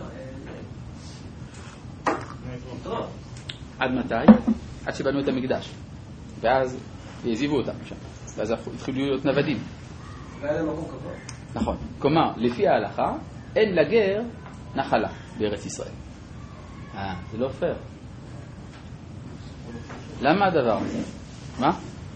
טוב. עד מתי? עד שבנו את המקדש. ואז העזיבו אותם שם. ואז התחילו להיות נוודים. והיה להם מקום קבוע. נכון. כלומר, לפי ההלכה, אין לגר נחלה בארץ ישראל. אה, זה לא פייר. למה הדבר הזה? מה?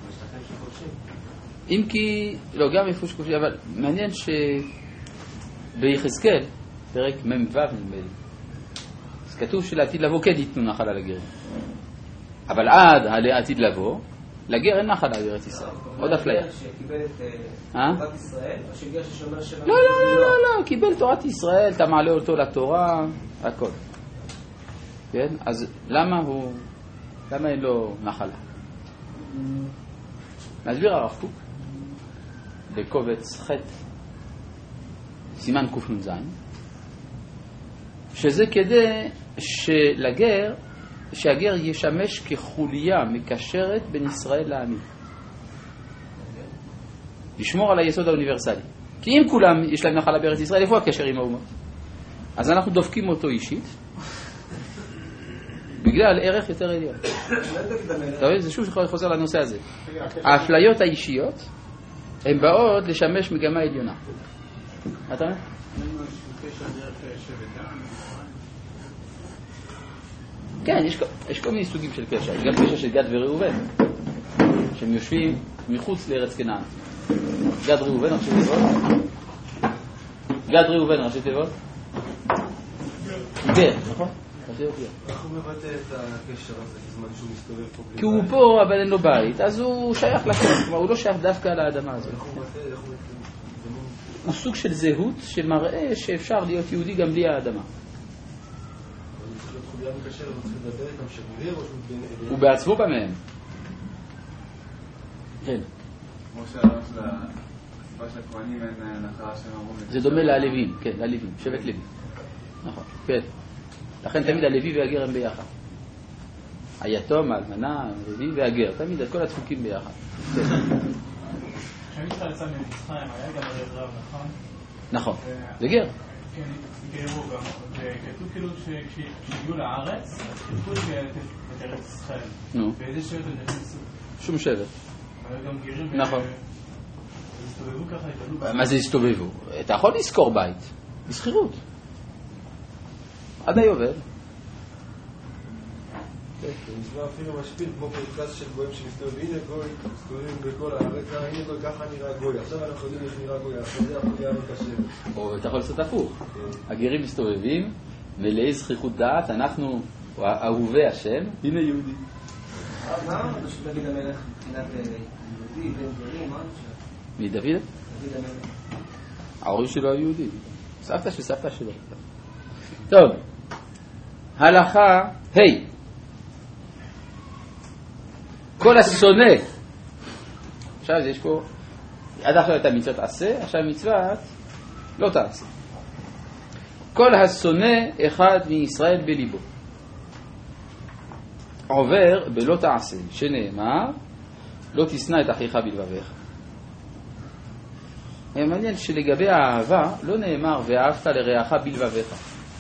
אם כי, לא, גם איפה שכושי, אבל מעניין שביחזקאל, פרק מ"ו נדמה לי, אז כתוב שלעתיד לבוא כן ייתנו נחלה לגרים. אבל עד העתיד לבוא, לגר אין נחלה בארץ ישראל. עוד אפליה. שקיבל את אה? תורת ישראל, או שגר ששומר שבע... לא, לא, לא, לא, קיבל תורת ישראל, אתה מעלה אותו לתורה, הכל. כן? אז למה הוא, למה אין לו נחלה? מסביר הרב קוק בקובץ ח' סימן קנ"ז, שזה כדי שלגר, שהגר ישמש כחוליה מקשרת בין ישראל לעמים. לשמור על היסוד האוניברסלי. כי אם כולם יש להם נחלה בארץ ישראל, איפה הקשר עם האומות? אז אנחנו דופקים אותו אישית בגלל ערך יותר עליון. אתה רואה? זה שוב חוזר לנושא הזה. האפליות האישיות הן באות לשמש מגמה עליונה. אתה רואה? כן, יש, יש כל מיני סוגים של קשר. יש גם קשר של גד וראובן, שהם יושבים מחוץ לארץ כנען. גד ראובן, ראשי תיבות. גד ראובן, ראשי תיבות. גר, נכון? איך הוא מבטא את הקשר הזה בזמן שהוא מסתובב פה? כי הוא פה, אבל אין לו בית, אז הוא שייך לקשר. כלומר, הוא לא שייך דווקא לאדמה הזאת. איך הוא מבטא? איך הוא מבטא? הוא סוג של זהות שמראה שאפשר להיות יהודי גם בלי האדמה. הוא בעצמו במהם. כן. כמו שהרמה של הסיבה של הכהנים אין נחלה שהם אמרו... זה דומה ללווים, כן, ללווים, שבט לוי. נכון, כן. לכן תמיד הלוי והגר הם ביחד. היתום, האלמנה, הלוי והגר, תמיד כל הדפוקים ביחד. כשמישראל יצא ממצרים היה גם הרי רב, נכון? נכון, זה גר. כן, גרו גם, וכתוב כאילו שכשהגיעו לארץ, כתבו את ארץ ישראל. נו. באיזה שבט הם נכנסו? שום שבט. אבל גם גרים... נכון. הסתובבו ככה, התעלו... מה זה הסתובבו? אתה יכול לזכור בית, בסחירות. עד היובל. זה נשמע אפילו משפיל כמו פרקס של גויים שמסתובבים. הנה גוי, מסתובבים בכל הרקע, הנה גוי, ככה נראה גוי. עכשיו אנחנו יודעים איך נראה גוי, עכשיו זה יכול להיות קשה. או אתה יכול לעשות הפוך. הגרים מסתובבים, מלאי זכיחות דעת, אנחנו אהובי השם, הנה יהודי. מה? פשוט דוד המלך מבחינת יהודי, בן גרים, מה? מי דוד? דוד המלך. ההורים שלו היו יהודים. סבתא של סבתא שלו. טוב, הלכה היי. כל השונא, עכשיו יש פה, עד עכשיו הייתה מצוות עשה, עכשיו מצוות לא תעשה. כל השונא אחד מישראל בליבו עובר בלא תעשה, שנאמר לא תשנא את אחיך בלבביך. מעניין שלגבי האהבה לא נאמר ואהבת לרעך בלבביך.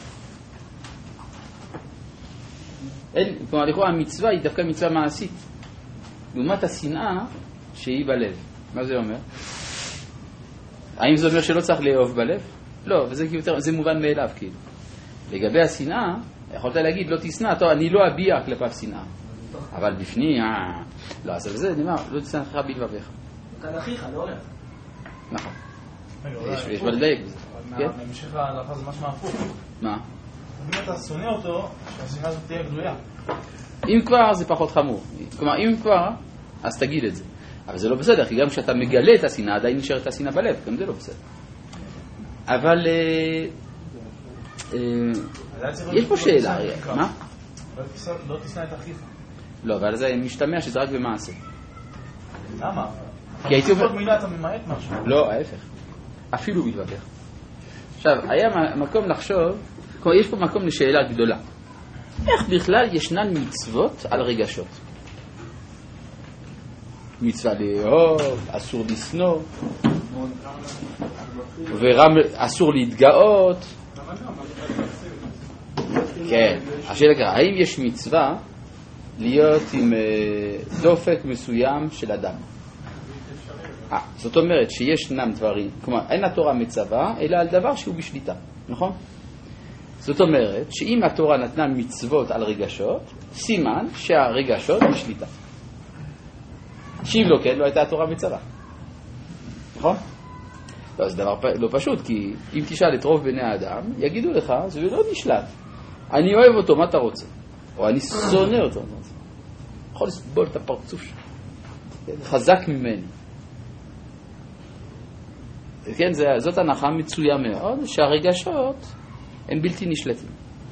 אין, כלומר לכאורה המצווה היא דווקא מצווה מעשית לעומת השנאה שהיא בלב. מה זה אומר? האם זה אומר שלא צריך לאהוב בלב? לא, וזה יותר, זה מובן מאליו כאילו. לגבי השנאה יכולת להגיד לא תשנא, טוב, אני לא אביע כלפיו שנאה, אבל בפני אה, לא, אז זה נאמר לא תשנא אחיך בלבביך. כאן אחיך, לא הולך. נכון, יש מה לדייק בזה. בהמשך להלכה זה משמע הפוך. מה? אם אתה שונא אותו, שהשנאה הזאת תהיה גלויה. אם כבר זה פחות חמור. כלומר, אם כבר, אז תגיד את זה. אבל זה לא בסדר, כי גם כשאתה מגלה את השנאה, עדיין נשארת השנאה בלב, גם זה לא בסדר. אבל יש פה שאלה. מה? לא תשנא את אחיך. לא, אבל זה משתמע שזה רק במעשה. למה? כי הייתי אומר... מילה אתה ממעט משהו. לא, ההפך. אפילו בלבביך. עכשיו, היה מקום לחשוב, יש פה מקום לשאלה גדולה. איך בכלל ישנן מצוות על רגשות? מצווה לאהוב, אסור לשנוא, ואסור להתגאות. כן, השאלה ככה, האם יש מצווה להיות עם דופק מסוים של אדם? 아, זאת אומרת שישנם דברים, כלומר אין התורה מצווה אלא על דבר שהוא בשליטה, נכון? זאת אומרת שאם התורה נתנה מצוות על רגשות, סימן שהרגשות בשליטה. שאם לא כן, לא הייתה התורה מצווה, נכון? לא, זה דבר לא פשוט, כי אם תשאל את רוב בני האדם, יגידו לך, זה לא נשלט. אני אוהב אותו, מה אתה רוצה? או אני שונא אותו. יכול לסבול את הפרצוף שלו. חזק ממני. כן, זאת הנחה מצויה מאוד, שהרגשות הם בלתי נשלטים.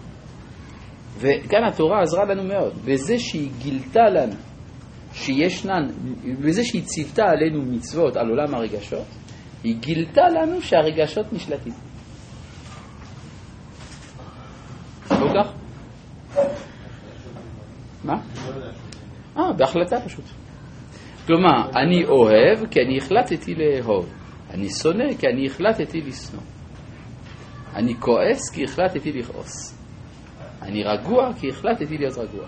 וכאן התורה עזרה לנו מאוד, בזה שהיא גילתה לנו, שישנן, בזה שהיא ציוותה עלינו מצוות על עולם הרגשות, היא גילתה לנו שהרגשות נשלטים. לא כך? מה? אה, בהחלטה פשוט. כלומר, אני אוהב כי אני החלטתי לאהוב. אני שונא כי אני החלטתי לשנוא. אני כועס כי החלטתי לכעוס. אני רגוע כי החלטתי להיות רגוע.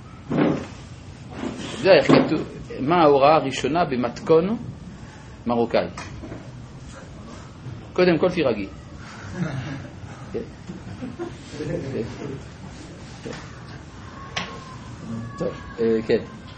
זה כתוב, מה ההוראה הראשונה במתכון מרוקאי? קודם כל תירגעי. טוב, כן.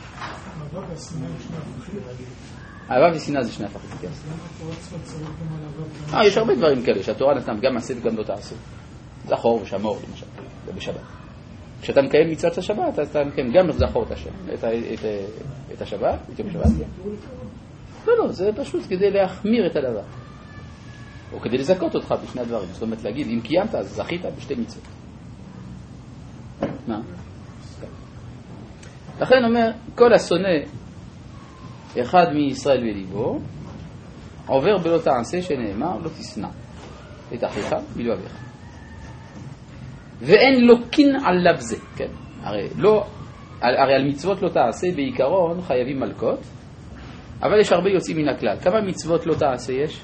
אהבה ושנאה זה שני הפכים, כן. אה, יש הרבה דברים כאלה שהתורה נתנה גם מעשה וגם לא תעשה. זכור ושמור למשל, בשבת. כשאתה מקיים מצוות השבת, אז אתה מקיים גם זכור את השם, את השבת, את יום השבת. לא, לא, זה פשוט כדי להחמיר את הדבר. או כדי לזכות אותך בשני הדברים. זאת אומרת להגיד, אם קיימת, אז זכית בשתי מצוות. מה? לכן אומר, כל השונא אחד מישראל וליבו, עובר בלא תעשה שנאמר, לא תשנא את אחיך בלבביך. ואין לוקין עליו זה, כן. הרי, לא, הרי על מצוות לא תעשה בעיקרון חייבים מלכות, אבל יש הרבה יוצאים מן הכלל. כמה מצוות לא תעשה יש?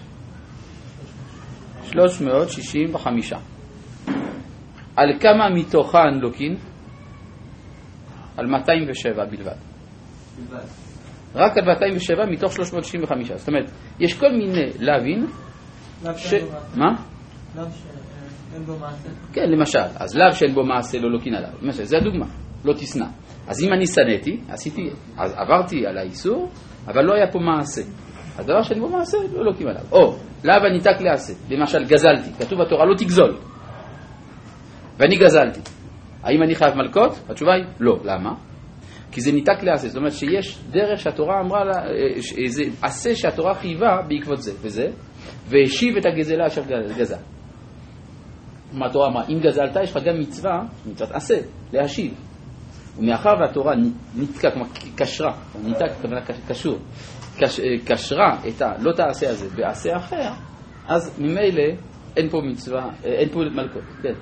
שלוש מאות שישים וחמש. על כמה מתוכן לוקין? על מאתיים ושבע בלבד. בלבד. רק על מאתיים ושבע מתוך שלוש מאות שישים וחמש. זאת אומרת, יש כל מיני לווין ש... מה? לאו שאין בו מעשה. כן, למשל. אז לאו שאין בו מעשה לא לוקין עליו. למשל, זה הדוגמה. לא תשנא. אז אם אני שנאתי, עשיתי, אז עברתי על האיסור, אבל לא היה פה מעשה. הדבר שאין בו מעשה לא לוקים עליו. או, לאו הניתק לעשה. למשל, גזלתי. כתוב בתורה, לא תגזול. ואני גזלתי. האם אני חייב מלכות? התשובה היא לא. למה? כי זה ניתק לעשה. זאת אומרת שיש דרך שהתורה אמרה לה, זה עשה שהתורה חייבה בעקבות זה וזה, והשיב את הגזלה אשר גזל. מה התורה אמרה? אם גזלת, יש לך גם מצווה, מצוות עשה, להשיב. ומאחר והתורה נתקה, כמו קשרה, ניתק, כמובן קשור, קשרה את ה, לא תעשה הזה בעשה אחר, אז ממילא אין פה מצווה, אין פה מלכות. כן.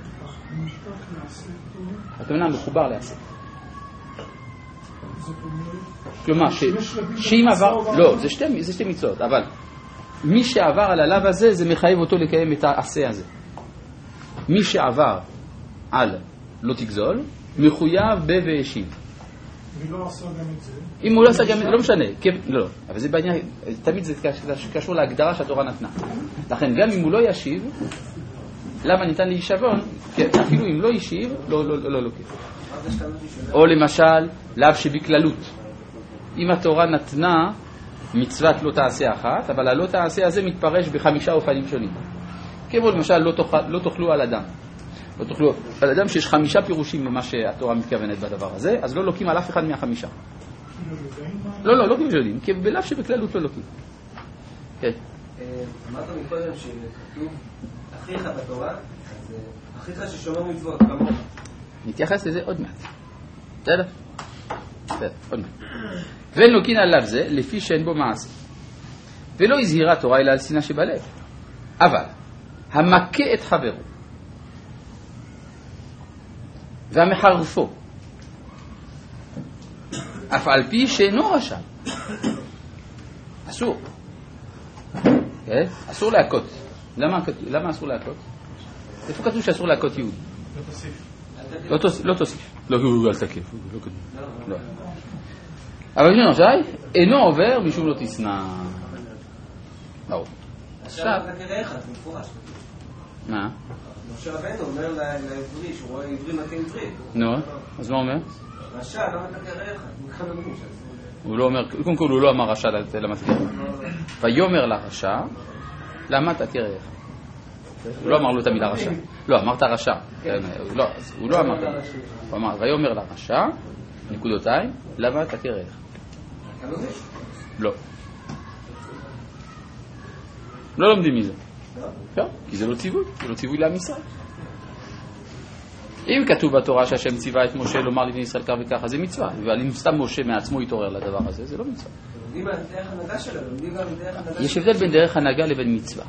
הכוונה מחובר לעשה. כלומר, שאם עבר, לא, זה שתי, זה שתי מצוות, אבל מי שעבר על הלאו הזה, זה מחייב אותו לקיים את העשה הזה. מי שעבר על לא תגזול, מחויב ב והשיב. ולא עשה גם את זה. אם הוא לא עשה גם את זה, לא משנה. לא, אבל זה בעניין, תמיד זה קשור להגדרה שהתורה נתנה. לכן, גם אם הוא לא ישיב, למה ניתן להישבון? אפילו אם לא ישיב, לא, לא, לא, לא לוקח. או למשל, לאו שבכללות. אם התורה נתנה מצוות לא תעשה אחת, אבל הלא תעשה הזה מתפרש בחמישה אופנים שונים. כמו למשל, לא, תאכל, לא תאכלו על אדם. לא תאכלו על אדם שיש חמישה פירושים ממה שהתורה מתכוונת בדבר הזה, אז לא לוקים על אף אחד מהחמישה. לא, לא, לא כאילו יודעים, כי בלאו שבכללות לא לוקים. כן. אמרת מקודם שכתוב אחיך בתורה, אז אחיך ששומר מצוות, כמוך. נתייחס לזה עוד מעט. בסדר? בסדר, עוד מעט. ואין לוקין עליו זה, לפי שאין בו מעשה. ולא הזהירה תורה אלא על שנאה שבלב. אבל, המכה את חברו והמחרפו אף על פי שאינו רשע. אסור. כן? אסור להכות. למה, למה אסור להכות? איפה כתוב שאסור להכות יהודי? לא תוסיף. לא תוסיף. לא, אל תקף. לא. אבל שנו רשאי, אינו עובר משום לא תשנא. ברור. עכשיו אתה תראה איך, זה מפורש. מה? משה רבנו אומר לעברי, שהוא רואה עברי מכה עברי. נו, אז מה אומר? רשע, למה אתה תראה איך? הוא לא אומר, קודם כל הוא לא אמר רשע למזכיר. ויאמר לרשע, למה אתה תראה איך? הוא לא אמר לו את המילה רשע. לא, אמרת רשע. הוא לא אמר את המילה. הוא אמר, ויאמר לרשע, נקודותיים, למה אתה תראה איך? לא. לא לומדים מזה. כי זה לא ציווי, זה לא ציווי לעם ישראל. אם כתוב בתורה שהשם ציווה את משה לומר לבני ישראל כך וככה, זה מצווה. אבל אם סתם משה מעצמו יתעורר לדבר הזה, זה לא מצווה. יש הבדל בין דרך הנהגה לבין מצווה.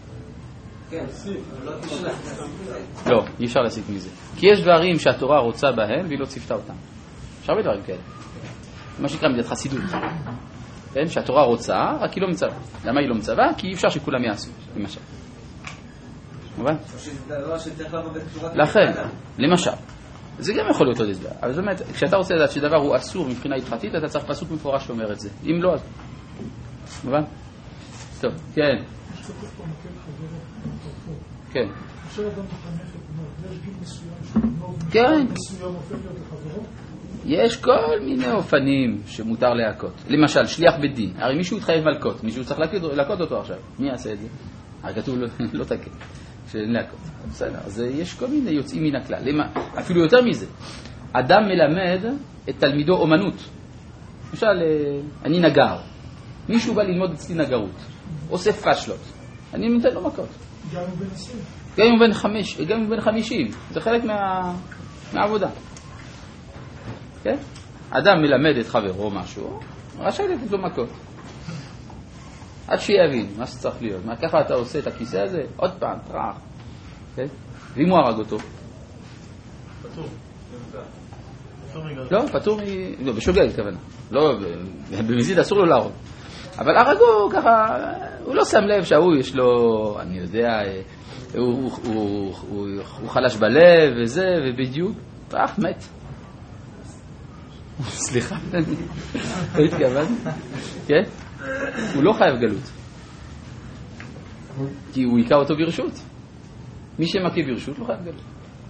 לא, אי אפשר להסיק מזה. כי יש דברים שהתורה רוצה בהם והיא לא ציוותה אותם. יש הרבה דברים כאלה. מה שנקרא מידת חסידות. כן? שהתורה רוצה, רק היא לא מצווה. למה היא לא מצווה? כי אי אפשר שכולם יעשו, למשל. מובן? לכן, למשל, זה גם יכול להיות עוד הסבר. אבל זאת אומרת, כשאתה רוצה לדעת שדבר הוא אסור מבחינה הלכתית, אתה צריך פסוק מפורש שאומר את זה. אם לא, אז... מובן? טוב, כן. כן. כן. יש כל מיני אופנים שמותר להכות. למשל, שליח בית דין. הרי מישהו התחייב מלכות, מישהו צריך להכות אותו עכשיו. מי יעשה את זה? הרי כתוב לא תקה. שאין להכות. בסדר, אז יש כל מיני יוצאים מן הכלל. אפילו יותר מזה. אדם מלמד את תלמידו אומנות. למשל, אני נגר. מישהו בא ללמוד אצלי נגרות. עושה פשלות. אני נותן לו מכות. גם הוא בן עשרים. גם הוא בן חמש, גם הוא בן חמישים. זה חלק מה... מהעבודה. כן? אדם מלמד את חברו משהו, רשאי לתת לו מכות. עד שיבין מה שצריך להיות. מה, ככה אתה עושה את הכיסא הזה? עוד פעם, טרח. כן? ואם הוא הרג אותו? פטור. לא, פטור מ... לא, בשוגג כוונה. לא, במזיד אסור לו להרוג. אבל הרגו ככה, הוא לא שם לב שהוא יש לו, אני יודע, הוא, הוא, הוא, הוא, הוא חלש בלב וזה, ובדיוק, טרח, מת. סליחה, לא התכוון. כן? הוא לא חייב גלות. כי הוא עיקר אותו ברשות. מי שמכה ברשות לא חייב גלות.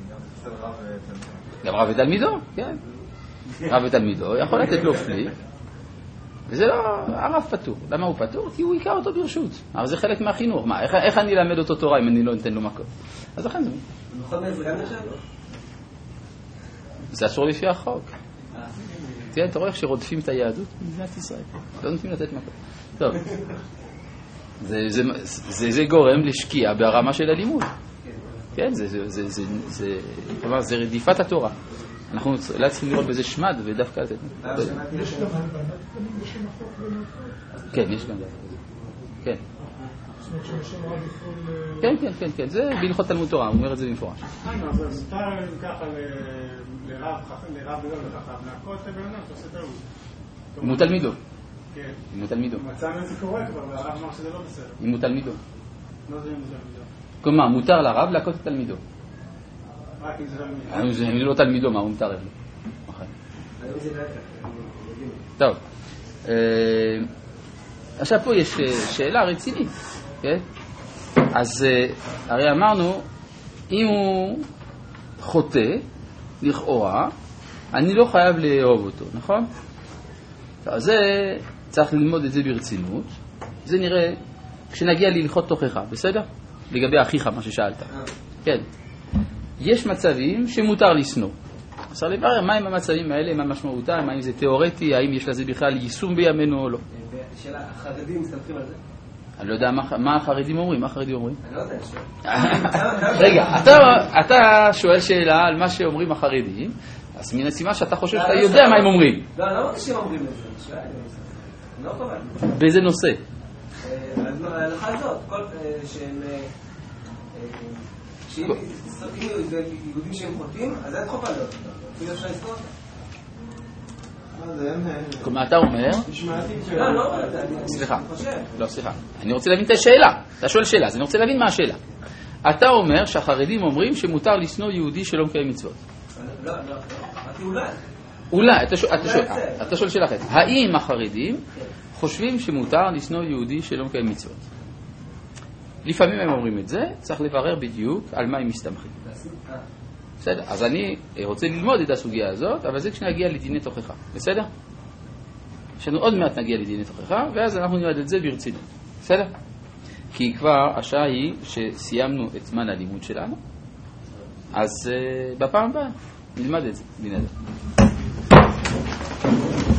גם רב ותלמידו, כן. רב ותלמידו יכול לתת לו פליק, וזה לא, הרב פטור. למה הוא פטור? כי הוא עיקר אותו ברשות. אבל זה חלק מהחינוך. מה, איך, איך אני אלמד אותו תורה אם אני לא נותן לו מכות? אז לכן זה... בכל מיני זה גם נחשב, לא? זה אסור לפי החוק. תראה, אתה רואה איך שרודפים את היהדות במדינת ישראל. לא נותנים לתת מכות. טוב. זה, זה, זה, זה גורם לשקיעה ברמה של הלימוד. כן, זה, זה, זה, זה, זה, כלומר, זה רדיפת התורה. אנחנו לא צריכים לראות בזה שמד ודווקא לתת. יש גם הלבנת פנים בשם החוק במלכות? כן, יש גם דבר כזה. כן. זאת אומרת שבשם רב יכול... כן, כן, כן, כן. זה בהלכות תלמוד תורה, הוא אומר את זה במפורש. אז מותר ככה לרב גדול וככה, להכות בן אדם, אתה עושה טעות. אם הוא תלמידו. כן. אם הוא תלמידו. מצאנו את זה קורה כבר, והרב אמר שזה לא בסדר. אם הוא תלמידו. לא זה אם הוא תלמידו. כלומר, מותר לרב להכות את תלמידו. רק אם זה תלמידו. אם זה לא תלמידו, מה הוא מתערב לו? טוב. עכשיו פה יש שאלה רצינית. אז הרי אמרנו, אם הוא חוטא, לכאורה, אני לא חייב לאהוב אותו, נכון? אז זה צריך ללמוד את זה ברצינות. זה נראה כשנגיע להלכות תוכחה, בסדר? לגבי אחיך, מה ששאלת. כן. יש מצבים שמותר לשנוא. אפשר לברר מה עם המצבים האלה, מה משמעותם, האם זה תיאורטי, האם יש לזה בכלל יישום בימינו או לא. שאלה, החרדים מסתמכים על זה? אני לא יודע מה החרדים אומרים, מה החרדים אומרים? אני לא יודע. רגע, אתה שואל שאלה על מה שאומרים החרדים, אז מן הסיבה שאתה חושב שאתה יודע מה הם אומרים. לא, אני לא רוצה שהם אומרים את זה. אני לא קובע. באיזה נושא? ההלכה הזאת, כל שהם שאם יהודים שהם חוטאים, אז אין חובה להיות. אפילו אפשר לזכור אותם. כלומר, אתה אומר... לא, לא, סליחה. לא, סליחה. אני רוצה להבין את השאלה. אתה שואל שאלה, אז אני רוצה להבין מה השאלה. אתה אומר שהחרדים אומרים שמותר לשנוא יהודי שלא מקיים מצוות. לא, לא, לא. אמרתי אולי. אולי, אתה שואל שאלה אחרת. האם החרדים חושבים שמותר לשנוא יהודי שלא מקיים מצוות? לפעמים הם אומרים את זה, צריך לברר בדיוק על מה הם מסתמכים. בסדר, אז אני רוצה ללמוד את הסוגיה הזאת, אבל זה כשנגיע לדיני תוכחה. בסדר? יש לנו עוד מעט נגיע לדיני תוכחה, ואז אנחנו נלמד את זה ברצינות. בסדר? כי כבר השעה היא שסיימנו את זמן הלימוד שלנו, אז uh, בפעם הבאה נלמד את זה. בנדר.